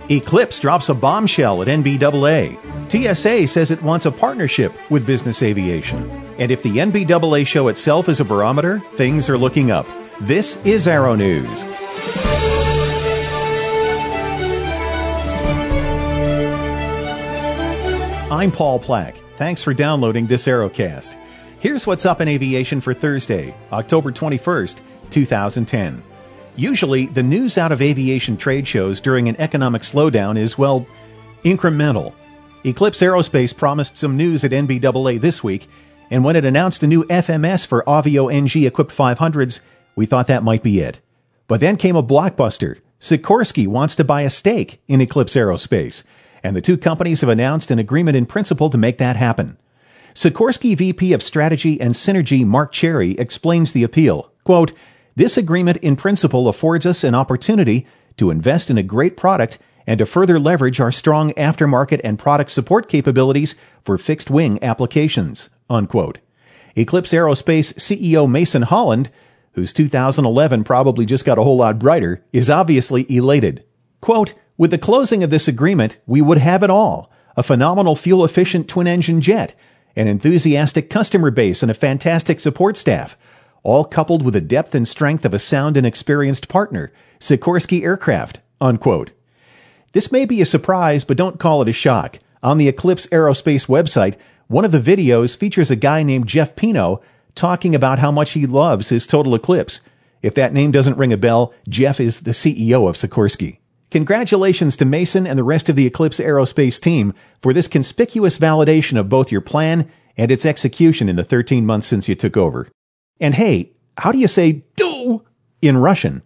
Eclipse drops a bombshell at NBAA. TSA says it wants a partnership with business aviation. And if the NBAA show itself is a barometer, things are looking up. This is Aero News. I'm Paul Plack. Thanks for downloading this Aerocast. Here's what's up in aviation for Thursday, October 21st, 2010. Usually, the news out of aviation trade shows during an economic slowdown is, well, incremental. Eclipse Aerospace promised some news at NBAA this week, and when it announced a new FMS for Avio NG-equipped 500s, we thought that might be it. But then came a blockbuster. Sikorsky wants to buy a stake in Eclipse Aerospace, and the two companies have announced an agreement in principle to make that happen. Sikorsky VP of Strategy and Synergy Mark Cherry explains the appeal. Quote, "This agreement in principle affords us an opportunity to invest in a great product and to further leverage our strong aftermarket and product support capabilities for fixed-wing applications." Unquote. Eclipse Aerospace CEO Mason Holland, whose 2011 probably just got a whole lot brighter, is obviously elated. Quote, "With the closing of this agreement, we would have it all. A phenomenal fuel-efficient twin-engine jet, an enthusiastic customer base, and a fantastic support staff, all coupled with the depth and strength of a sound and experienced partner, Sikorsky Aircraft." Unquote. This may be a surprise, but don't call it a shock. On the Eclipse Aerospace website, one of the videos features a guy named Jeff Pino talking about how much he loves his Total Eclipse. If that name doesn't ring a bell, Jeff is the CEO of Sikorsky. Congratulations to Mason and the rest of the Eclipse Aerospace team for this conspicuous validation of both your plan and its execution in the 13 months since you took over. And hey, how do you say "do" in Russian?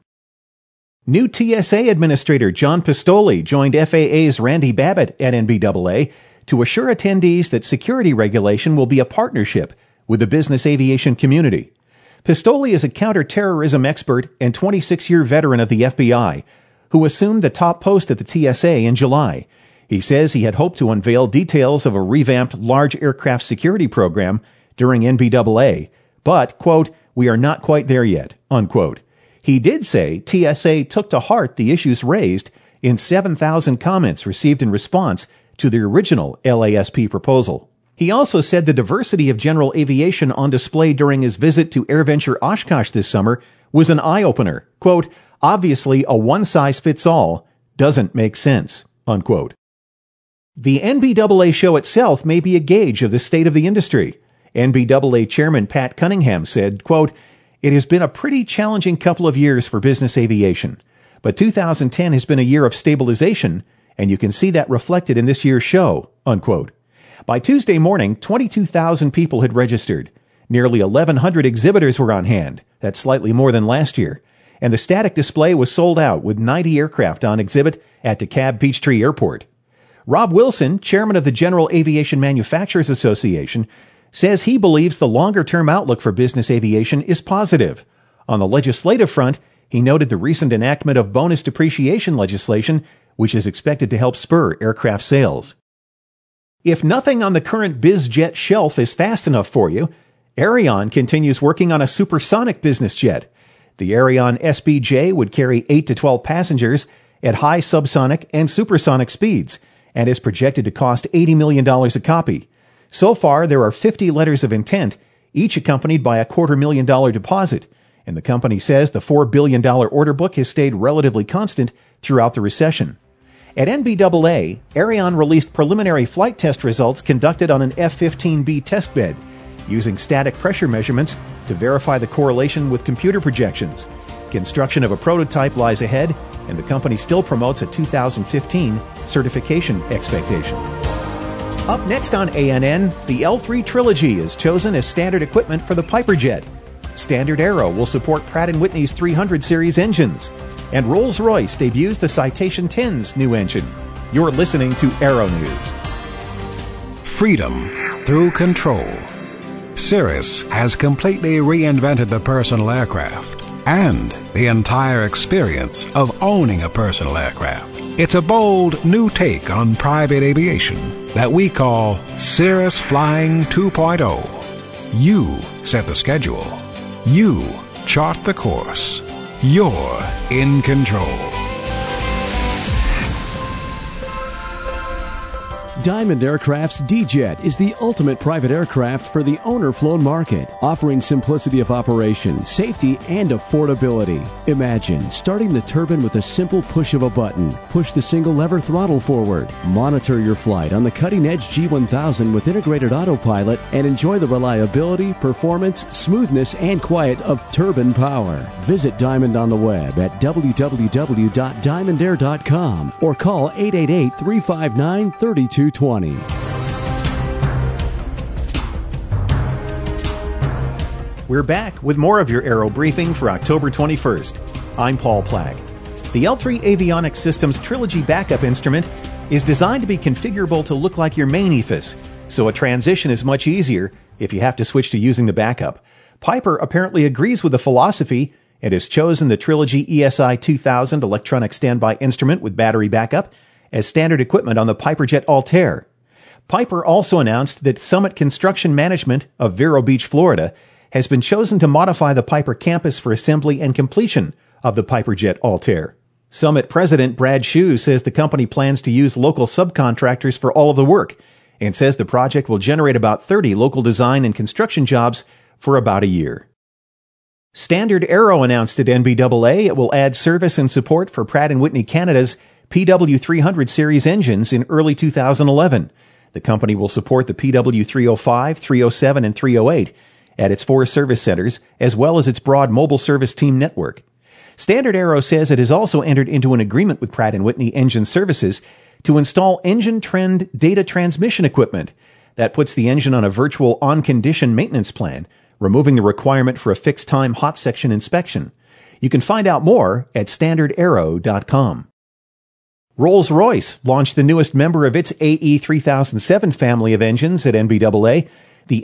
New TSA Administrator John Pistoli joined FAA's Randy Babbitt at NBAA to assure attendees that security regulation will be a partnership with the business aviation community. Pistoli is a counterterrorism expert and 26-year veteran of the FBI, who assumed the top post at the TSA in July. He says he had hoped to unveil details of a revamped large aircraft security program during NBAA, but, quote, "we are not quite there yet," unquote. He did say TSA took to heart the issues raised in 7,000 comments received in response to the original LASP proposal. He also said the diversity of general aviation on display during his visit to AirVenture Oshkosh this summer was an eye-opener. Quote, "Obviously, a one-size-fits-all doesn't make sense," unquote. The NBAA show itself may be a gauge of the state of the industry. NBAA Chairman Pat Cunningham said, quote, "It has been a pretty challenging couple of years for business aviation, but 2010 has been a year of stabilization, and you can see that reflected in this year's show," unquote. By Tuesday morning, 22,000 people had registered. Nearly 1,100 exhibitors were on hand. That's slightly more than last year. And the static display was sold out with 90 aircraft on exhibit at DeKalb Peachtree Airport. Rob Wilson, chairman of the General Aviation Manufacturers Association, says he believes the longer-term outlook for business aviation is positive. On the legislative front, he noted the recent enactment of bonus depreciation legislation, which is expected to help spur aircraft sales. If nothing on the current BizJet shelf is fast enough for you, Aerion continues working on a supersonic business jet. The Aerion SBJ would carry 8 to 12 passengers at high subsonic and supersonic speeds and is projected to cost $80 million a copy. So far, there are 50 letters of intent, each accompanied by a $250,000 deposit, and the company says the $4 billion order book has stayed relatively constant throughout the recession. At NBAA, Aerion released preliminary flight test results conducted on an F-15B testbed, using static pressure measurements to verify the correlation with computer projections. Construction of a prototype lies ahead, and the company still promotes a 2015 certification expectation. Up next on ANN, the L3 Trilogy is chosen as standard equipment for the Piper jet. Standard Aero will support Pratt & Whitney's 300 series engines. And Rolls-Royce debuts the Citation 10's new engine. You're listening to Aero News. Freedom through control. Cirrus has completely reinvented the personal aircraft and the entire experience of owning a personal aircraft. It's a bold new take on private aviation that we call Cirrus Flying 2.0. You set the schedule. You chart the course. You're in control. Diamond Aircraft's D-Jet is the ultimate private aircraft for the owner-flown market, offering simplicity of operation, safety, and affordability. Imagine starting the turbine with a simple push of a button. Push the single-lever throttle forward. Monitor your flight on the cutting-edge G1000 with integrated autopilot and enjoy the reliability, performance, smoothness, and quiet of turbine power. Visit Diamond on the web at www.diamondair.com or call 888-359-3220. We're back with more of your Aero Briefing for October 21st. I'm Paul Plack. The L3 Avionics Systems Trilogy backup instrument is designed to be configurable to look like your main EFIS, so a transition is much easier if you have to switch to using the backup. Piper apparently agrees with the philosophy and has chosen the Trilogy ESI 2000 electronic standby instrument with battery backup as standard equipment on the Piper Jet Altair. Piper also announced that Summit Construction Management of Vero Beach, Florida, has been chosen to modify the Piper campus for assembly and completion of the Piper Jet Altair. Summit President Brad Shue says the company plans to use local subcontractors for all of the work and says the project will generate about 30 local design and construction jobs for about a year. Standard Aero announced at NBAA it will add service and support for Pratt & Whitney Canada's PW300 series engines in early 2011. The company will support the PW305, 307, and 308 at its 4 service centers, as well as its broad mobile service team network. Standard Aero says it has also entered into an agreement with Pratt & Whitney Engine Services to install engine trend data transmission equipment that puts the engine on a virtual on-condition maintenance plan, removing the requirement for a fixed-time hot section inspection. You can find out more at standardaero.com. Rolls-Royce launched the newest member of its AE3007 family of engines at NBAA. The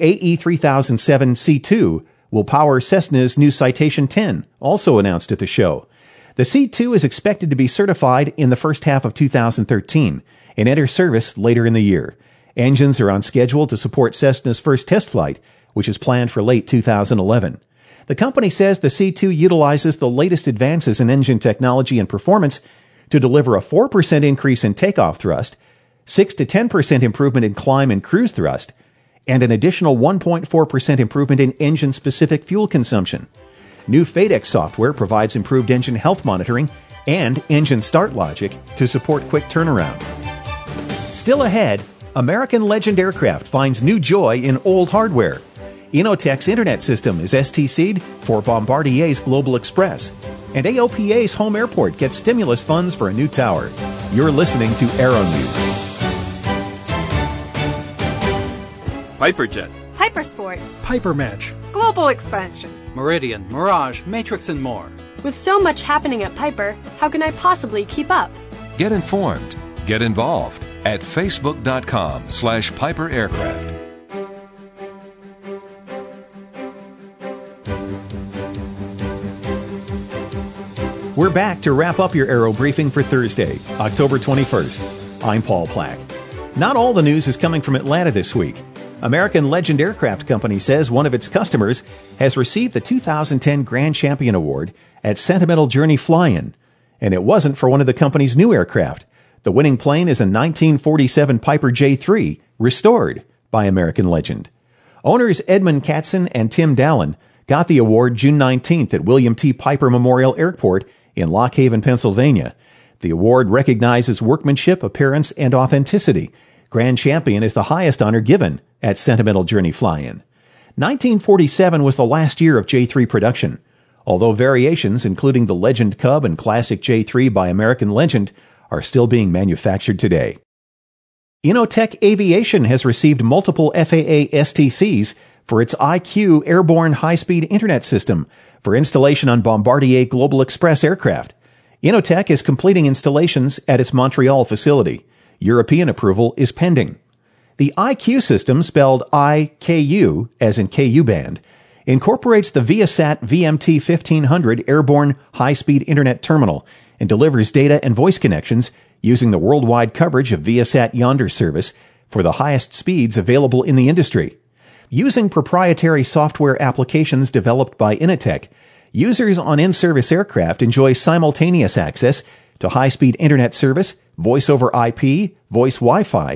AE3007 C2 will power Cessna's new Citation 10, also announced at the show. The C2 is expected to be certified in the first half of 2013 and enter service later in the year. Engines are on schedule to support Cessna's first test flight, which is planned for late 2011. The company says the C2 utilizes the latest advances in engine technology and performance to deliver a 4% increase in takeoff thrust, 6 to 10% improvement in climb and cruise thrust, and an additional 1.4% improvement in engine-specific fuel consumption. New FADEX software provides improved engine health monitoring and engine start logic to support quick turnaround. Still ahead, American Legend Aircraft finds new joy in old hardware. Inotech's internet system is STC'd for Bombardier's Global Express. And AOPA's home airport gets stimulus funds for a new tower. You're listening to Aero News. Piperjet, Hypersport, Piper Match, Global Expansion, Meridian, Mirage, Matrix, and more. With so much happening at Piper, how can I possibly keep up? Get informed. Get involved at facebook.com/Piper Aircraft. We're back to wrap up your Aero Briefing for Thursday, October 21st. I'm Paul Plack. Not all the news is coming from Atlanta this week. American Legend Aircraft Company says one of its customers has received the 2010 Grand Champion Award at Sentimental Journey Fly-In, and it wasn't for one of the company's new aircraft. The winning plane is a 1947 Piper J3, restored by American Legend. Owners Edmund Katzen and Tim Dallin got the award June 19th at William T. Piper Memorial Airport in Lock Haven, Pennsylvania. The award recognizes workmanship, appearance, and authenticity. Grand Champion is the highest honor given at Sentimental Journey Fly-In. 1947 was the last year of J3 production, although variations including the Legend Cub and Classic J3 by American Legend are still being manufactured today. Inotech Aviation has received multiple FAA STCs for its IQ airborne high-speed internet system for installation on Bombardier Global Express aircraft. Inotech is completing installations at its Montreal facility. European approval is pending. The IQ system, spelled IKU, as in KU band, incorporates the Viasat VMT 1500 airborne high-speed internet terminal and delivers data and voice connections using the worldwide coverage of Viasat Yonder service for the highest speeds available in the industry. Using proprietary software applications developed by Inotech, users on in-service aircraft enjoy simultaneous access to high-speed internet service, voice over IP, voice Wi-Fi,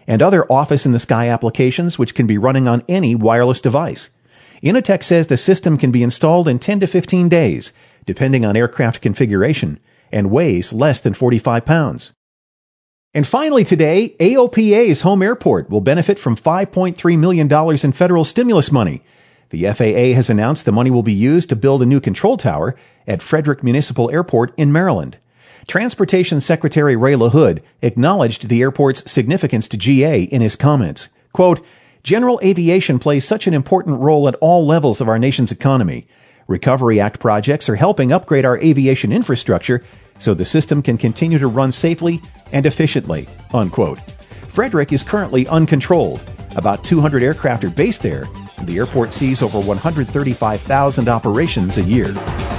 and other office-in-the-sky applications which can be running on any wireless device. Inotech says the system can be installed in 10 to 15 days, depending on aircraft configuration, and weighs less than 45 pounds. And finally today, AOPA's home airport will benefit from $5.3 million in federal stimulus money. The FAA has announced the money will be used to build a new control tower at Frederick Municipal Airport in Maryland. Transportation Secretary Ray LaHood acknowledged the airport's significance to GA in his comments. Quote, "General aviation plays such an important role at all levels of our nation's economy. Recovery Act projects are helping upgrade our aviation infrastructure so the system can continue to run safely and efficiently." Unquote. Frederick is currently uncontrolled. About 200 aircraft are based there, and the airport sees over 135,000 operations a year.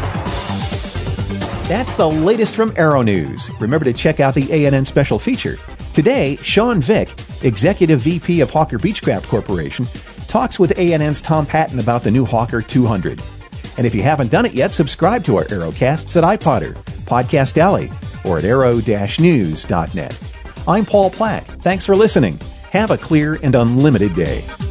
That's the latest from Aero News. Remember to check out the ANN special feature. Today, Sean Vick, Executive VP of Hawker Beechcraft Corporation, talks with ANN's Tom Patton about the new Hawker 200. And if you haven't done it yet, subscribe to our Aerocasts at iPodder, Podcast Alley, or at aero-news.net. I'm Paul Platt. Thanks for listening. Have a clear and unlimited day.